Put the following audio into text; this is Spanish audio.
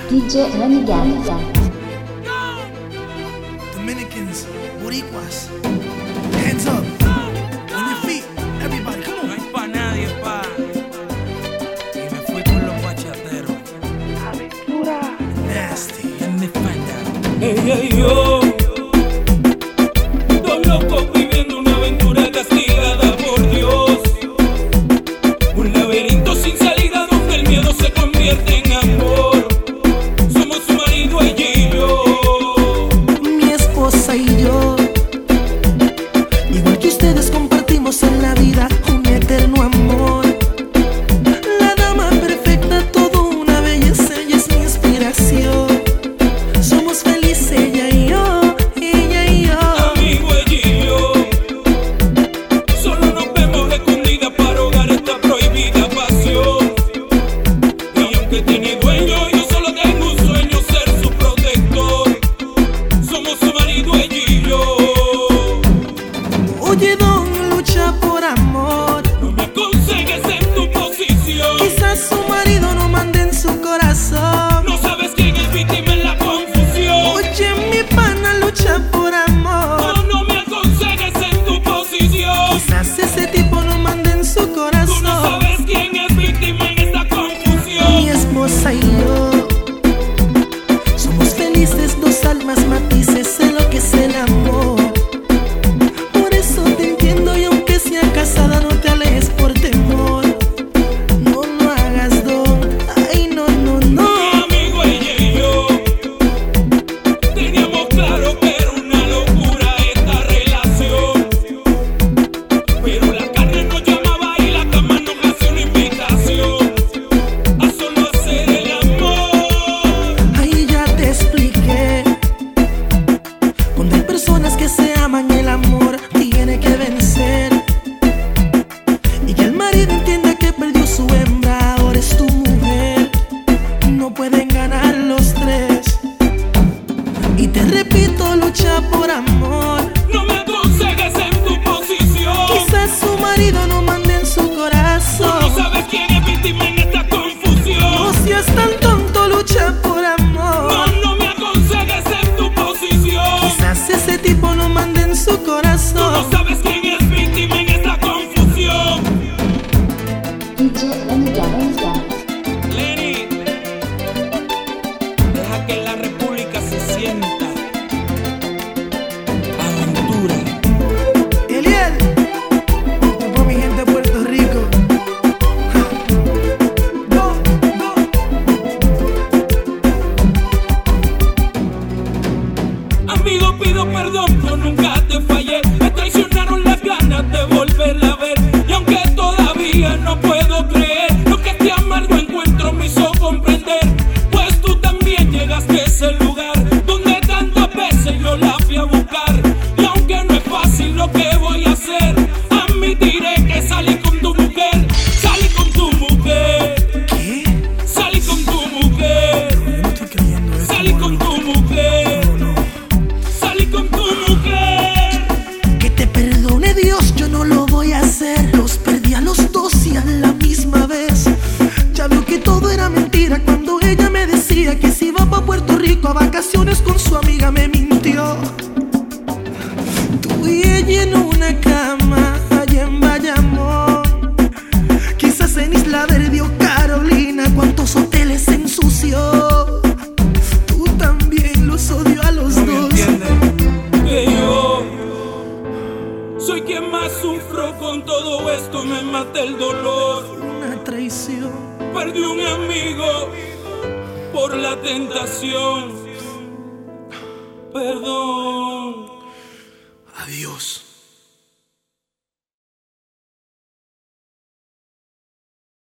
DJ Renegade. Dominicans, Boricuas, hands up, on your feet, everybody, come on. No hay pa' nadie, pa. Y me fui con los bachateros. Aventura. Nasty. En mi espalda. Ella y yo, dos locos viviendo una aventura castigada por Dios. Un laberinto sin salida donde el miedo se convierte en amor. Somos su marido, ella y yo. Mi esposa y yo, igual que ustedes, compartimos en la vida un eterno amor. La dama perfecta, todo una belleza, ella es mi inspiración. Somos felices ella y yo, ella y yo. Amigo, ella y yo, solo nos vemos escondidas para ahogar esta prohibida pasión. Y aunque tiene dueño, yo solo tengo un sueño, ser su protector. Somos su marido, ella y yo. Oye, don, lucha por amor. No me aconsejes en tu posición. Quizás su marido no mande en su corazón. No sabes quién es víctima en la confusión. Oye, mi pana, lucha por amor. No me aconsejes en tu posición. Quizás ese tipo no mande en su Tú no corazón. sabes quién es víctima en esta confusión. Mi esposa y yo somos felices, dos almas matices en lo que es el amor. Por eso te entiendo, y aunque sea casada, no te alejes por temor. No lo hagas, don. Ay, no, no, no. Mi amigo, ella y yo teníamos claro que era una locura esta relación. Pero la carne nos llamaba y la cama nos hacía una invitación a solo hacer el amor. Ahí ya te expliqué. Cuando hay personas que se aman, el amor tiene que vencer. Y que el marido entienda que perdió su hembra, ahora es tu mujer. No pueden ganar los tres. Y te repito, lucha por amor. No me aconsejes en tu posición. Quizás su marido no mande en su Tú no corazón. sabes quién es víctima en esta confusión. No seas tan tonto, lucha por amor. No me aconsejes en tu posición. Quizás ese tipo no mande en su Tú no corazón. sabes quién es víctima en esta confusión. DJ Renegade. Lenny, deja que la república se sienta. Aventura. Eliel, esto es por mi gente de Puerto Rico. Ja. Go, go. Amigo, pido perdón, yo nunca te fallé. Me traicionaron las ganas de volverla a ver. Y aunque todavía no puedo creer lo que este amargo encuentro me hizo comprender, pues tú también llegaste a ese lugar donde tantas veces yo la fui a buscar. Y aunque no es fácil lo que voy a hacer, admitiré que salí con tu mujer. Salí con tu mujer. ¿Qué? Salí con tu mujer. Yo no estoy creyendo esto. Salí con tu mujer. No, no. Salí con tu mujer. Que te perdone Dios, yo no lo voy a hacer. Los perdí a los dos y a la misma vez. Ya veo que todo era mentira cuando ella me decía que se iba pa' Puerto Rico a vacaciones con su amiga, me mintió. Tú y ella en una cama allá en Bayamón. Quizás en Isla Verde o Carolina, cuántos hoteles se ensució. Tú también los odio a los No me dos. entiendes que yo soy quien más sufro con todo esto. Me mata el dolor. Una traición. Perdí un amigo por la tentación. Perdón. Adiós.